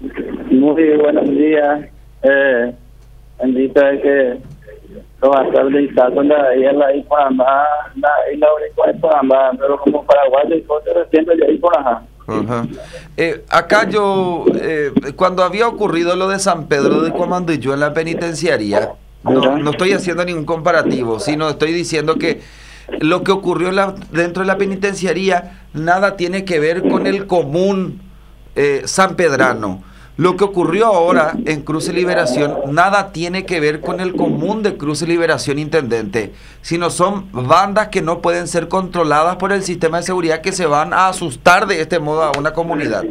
Muy buenos días. Bendito es que los alcaldes con la isla por ambas, la isla por ambas, pero como paraguayo y cosas recientes de ahí por acá. Ajá. Acá yo, cuando había ocurrido lo de San Pedro de Comandilló en la penitenciaría, no estoy haciendo ningún comparativo, sino estoy diciendo que lo que ocurrió dentro de la penitenciaría nada tiene que ver con el común sanpedrano. Lo que ocurrió ahora en Cruz y Liberación nada tiene que ver con el común de Cruz y Liberación, intendente, sino son bandas que no pueden ser controladas por el sistema de seguridad, que se van a asustar de este modo a una comunidad.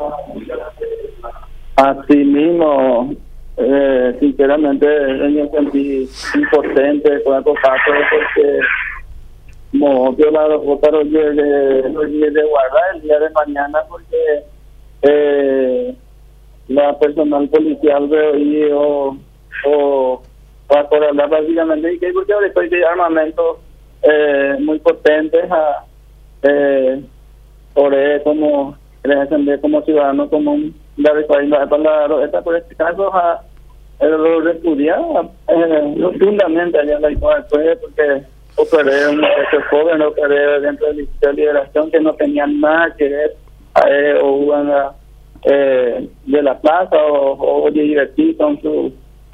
Así mismo, sinceramente, me sentí impotente con el contacto porque como violador votaron los días de guardar el día de mañana porque la personal policial de o para hablar básicamente y que porque ahora estoy de armamento muy potentes por como defender como ciudadano común por este caso lo repudiaba rotundamente allá en la igual porque operé un muchacho joven, operé dentro del Ministerio de Liberación que no tenían nada que ver o una de la plaza o de divertir con su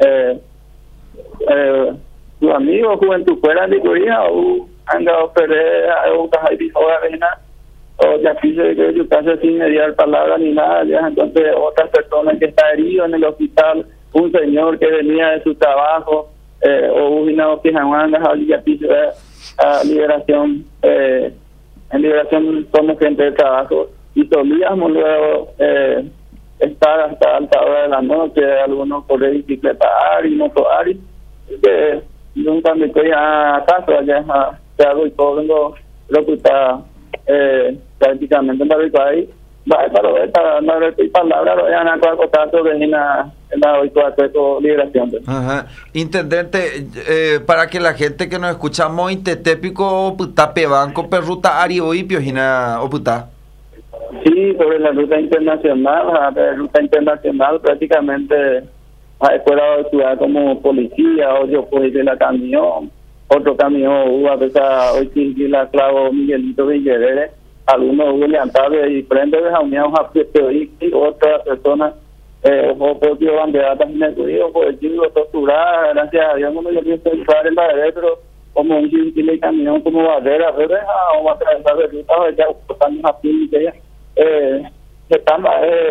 amigo juventud fuera de Corea o anda operé o caja y o ya pise que yo casi sin mediar palabra ni nada ya. Entonces otras personas que está herido en el hospital, un señor que venía de su trabajo o una que jamás ya pise a liberación en liberación somos gente de trabajo y solíamos luego estar hasta alta hora de la noche, algunos por bicicleta y moto que nunca me estoy a casa allá hago y todo vengo lo que está prácticamente en la ahí va para no repetir palabras lo dejan a contar sobre la liberación. Ajá. Intendente, para que la gente que nos escucha Mointetépico puta pebanco perruta arioi piojina o puta. Sí, sobre la ruta internacional prácticamente ha esperado estudiar como policía o yo pues de la camión, otro camión hubo a veces hoy sí la clavo Miguelito Villarere, algunos hubo levantados y frente de jauniados a y otras personas o propio bandera también estudió por el chico torturada, gracias a Dios no me dio pensar en la pero como un chile camión como bandera, pero vamos a atravesar de ruta ya estamos a fin de ella están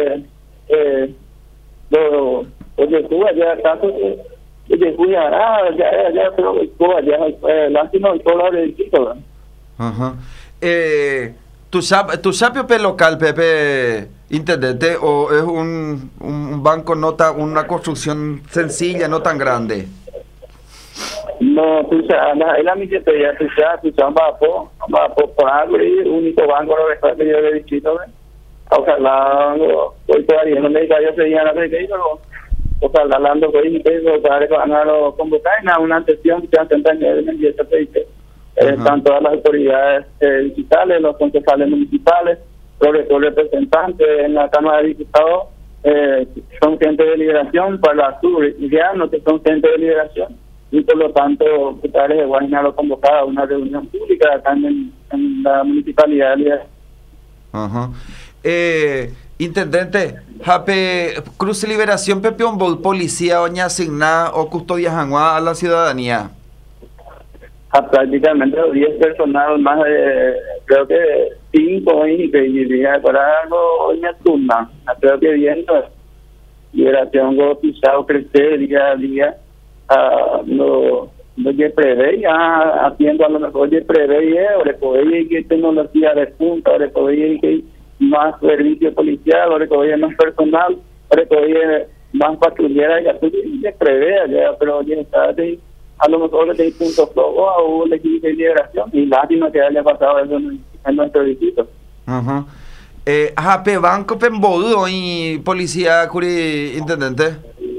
oye tú allá tanto oye fui allá pero tú allá lástima y todo el chico. Ajá. ¿Tu sapio local, Pepe, intendente, o es un banco una construcción sencilla, no tan grande? No, tú sabes, la ministeria, tú sabes, va por abrir único banco de de distrito, ojalá hoy todavía no me diga yo sería la pero ojalá hablando con ellos van a convocar a una sesión que se va a en el 17 están todas las autoridades digitales, los concejales municipales, los representantes en la Cámara de Diputados son gente de liberación para ya no que son gente de liberación y por lo tanto diputados de Guayana lo convocado a una reunión pública acá en la municipalidad. Ajá. Intendente, Jape Cruz y Liberación Pepión Bol, policía doña asignada o custodia janguá a la ciudadanía. A prácticamente 10 personas más de creo que 5 y diría para algo en turna creo que viendo liberación go pisado crecer día a día lo que prevé ya haciendo a lo mejor de prevé o le podía que tecnología de punta o le podía que más servicio policial o le podía más personal o le podía más patrullera ya tú se prevé ya pero ya está a lo mejor le di puntos flojos o le di liberación y lástima que haya pasado eso en nuestro distrito. Ajá. Jape banco pembodo y policía curi intendente.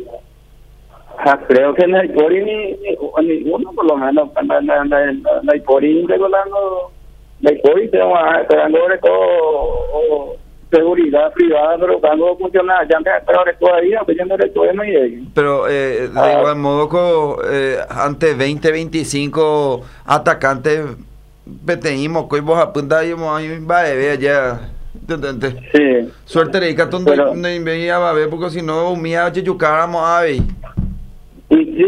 Creo que no hay por ninguno por lo menos no hay por regulando no hay por y te van a seguridad privada, pero cuando funciona ya me pero todavía pues yo no recuerdo muy bien. Pero de igual modo, ante 20-25 atacantes, peteímos, que vos apuntas y vamos a ver allá. ¿Entendés? Sí. Suerte de que no veía a ver, porque si no, humilla, chuchucáramos a ver. Y sí,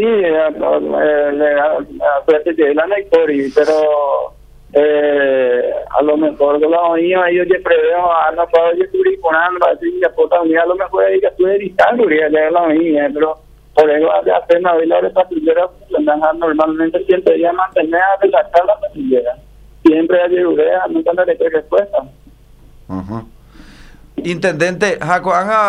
suerte de la historia, pero a lo mejor de los niños ellos ya preveo a no puedo descubrir con algo así que puta unidad a lo mejor ellos estuve editando ya de los niños, pero por eso hace apenas hoy la hora patrullera normalmente siempre ya mantener a relajar la patrullera, siempre hay urea, nunca le doy respuesta. Intendente, Jaco,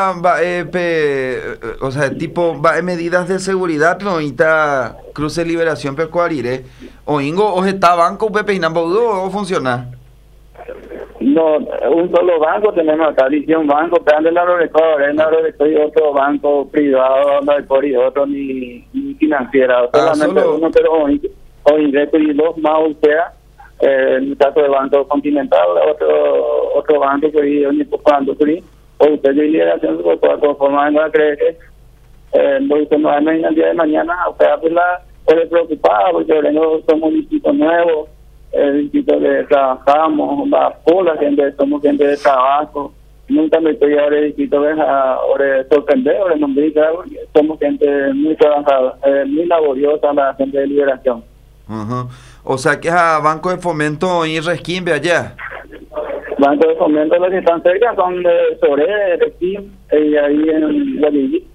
o sea, tipo, medidas de seguridad, pero ahorita cruce liberación pecuarire. O Ingo, o está banco, Pepe, y o funciona. No, un solo banco tenemos acá, dice un banco, pero en la y otro banco privado, no hay otro ni financiera, solamente solo uno, pero o ingreso y dos más, o sea. En el caso del Banco Continental, otro banco que ni cuando o usted de liberación se puede conformar, no cree que usted no hay el día de mañana, o sea, pues puede preocupar porque somos un distrito nuevo, el distrito que trabajamos, por la gente, somos gente de trabajo, nunca me estoy ahora el distrito de sorprender, ahora no me diga, somos gente muy trabajada, muy laboriosa la gente de liberación. O sea que a Banco de Fomento y Resquimbe allá. Banco de Fomento, los que están cerca son de Soré, Resquimbe y ahí en Guadalajara.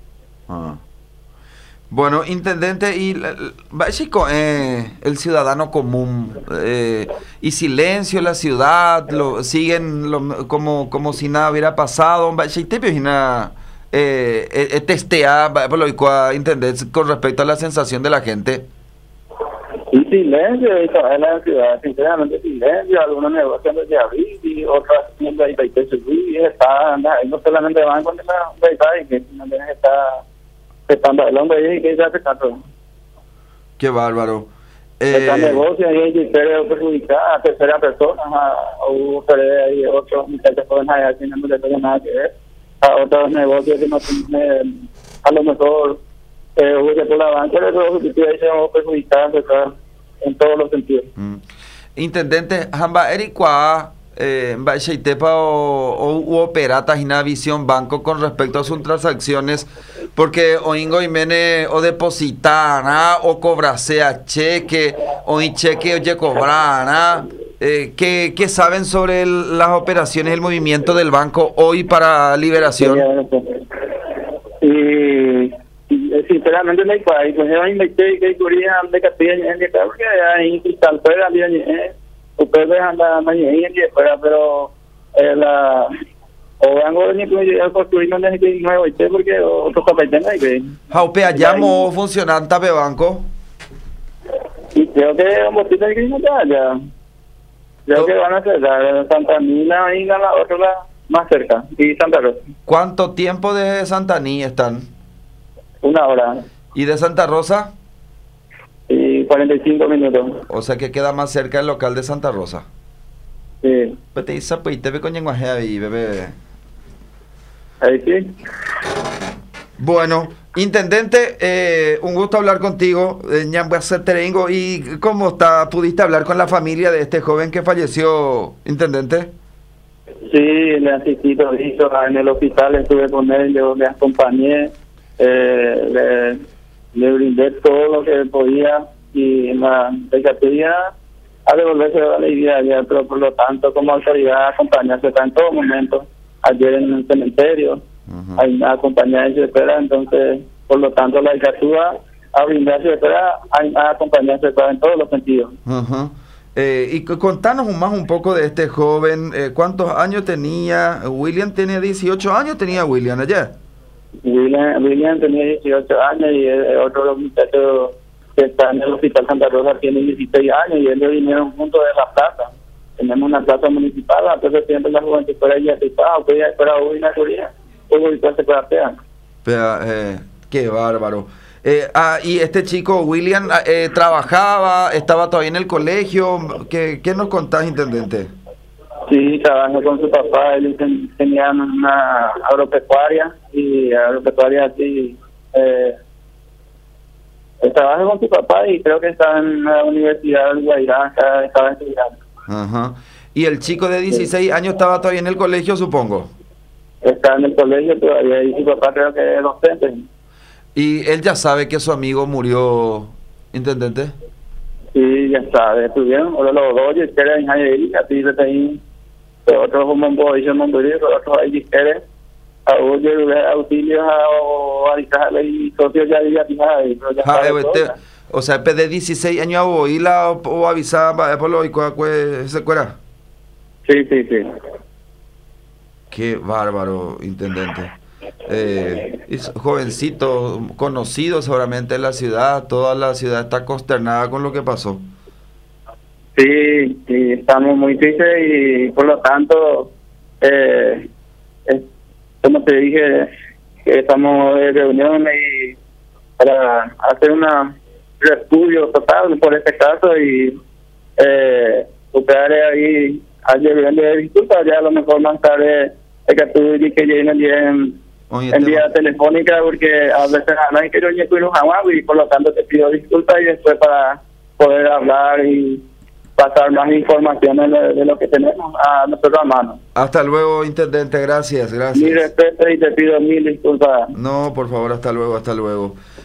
Bueno, intendente, y el ciudadano común y silencio en la ciudad, siguen como si nada hubiera pasado. Testea, intendente, con respecto a la sensación de la gente. Y silencio, en la ciudad, sinceramente silencio, algunos negocios de abrir y otras tiendas y está, no solamente van con la y que no está el hombre y que ya se todo. Qué bárbaro. Está negocio y que quiere perjudicar a tercera persona, o hay otros muchachos jóvenes allá que no le tienen nada que ver, a otros negocios que no tienen, a lo mejor por la banca, pero que ahí se va a perjudicar en todos los sentidos. Intendente, Jamba Ericua, Baixeitepa o operatas y una visión banco con respecto a sus transacciones, porque Oingo Imene o depositar, o cobrarse a cheque, o en cheque oye cobrar, ¿qué saben sobre las operaciones, el movimiento del banco hoy para liberación? Sinceramente no hay país, pues yo inventé que curía de Castilla en que porque ahí cristal fuera bien ustedes andan en que fuera, pero la o vengo ni que yo construir no es que nuevo porque otros papeles no hay que Jaupe allamo funcionante tape banco. Y creo que vamos a tener que ir allá. Creo que van a cerrar Santa Nina y la otra más cerca y Santa Rosa. ¿Cuánto tiempo de Santa Nina están? 1 hora. ¿Y de Santa Rosa? Y 45 minutos. O sea que queda más cerca el local de Santa Rosa. Sí. Pues te dice, pues te ve con lenguaje ahí, bebé. Ahí sí. Bueno, intendente, un gusto hablar contigo. Ya voy a hacer terengo. ¿Y cómo está? ¿Pudiste hablar con la familia de este joven que falleció, intendente? Sí, le asistí todito en el hospital, estuve con él, yo le acompañé. Le brindé todo lo que podía y en la psiquiatría a devolverse la alegría ya, pero por lo tanto como autoridad acompañarse en todo momento, ayer en el cementerio hay acompañar y se espera, entonces por lo tanto la psiquiatría a brindarse espera a acompañarse en todos los sentidos. Y contanos más un poco de este joven, ¿cuántos años tenía? William tenía 18 años, tenía William allá. William tenía 18 años y otro de los muchachos que está en el Hospital Santa Rosa tiene 16 años y ellos vinieron juntos de la plaza. Tenemos una plaza municipal, entonces siempre la juventud fuera allá o que ella fuera una curía, o se platea. Qué bárbaro. Y este chico, William, trabajaba, estaba todavía en el colegio. ¿Qué nos contás, intendente? Sí, trabajó con su papá, ellos tenían una agropecuaria y agropecuaria así. Él trabaja con su papá y creo que está en la Universidad del Guairá, estaba estudiando. Ajá. Y el chico de 16 años estaba todavía en el colegio, supongo. Está en el colegio todavía y su papá creo que es docente. Y él ya sabe que su amigo murió, intendente. Sí, ya sabe, estuvieron, ahora los dos, y quieren ir ahí, a ti le tengo, otros como un boy, otros ahí quieren, a auxilios a avisarle y socios ya o sea, de 16 años a oírla o avisar por lo que se cuera. Sí, sí, sí. Qué bárbaro, intendente. Es jovencito, conocido seguramente en la ciudad, toda la ciudad está consternada con lo que pasó. Sí, sí, estamos muy tristes y por lo tanto, como te dije, que estamos de reunión y para hacer un estudio total por este caso y buscar ahí ayer de disculpas, ya a lo mejor más tarde es que tú y que lleguen en vía telefónica porque a veces no hay que yo llegue y por lo tanto te pido disculpas y después para poder hablar y pasar más informaciones de lo que tenemos a nuestras manos. Hasta luego, intendente, gracias. Mi respeto y te pido mil disculpas. No, por favor, hasta luego, hasta luego.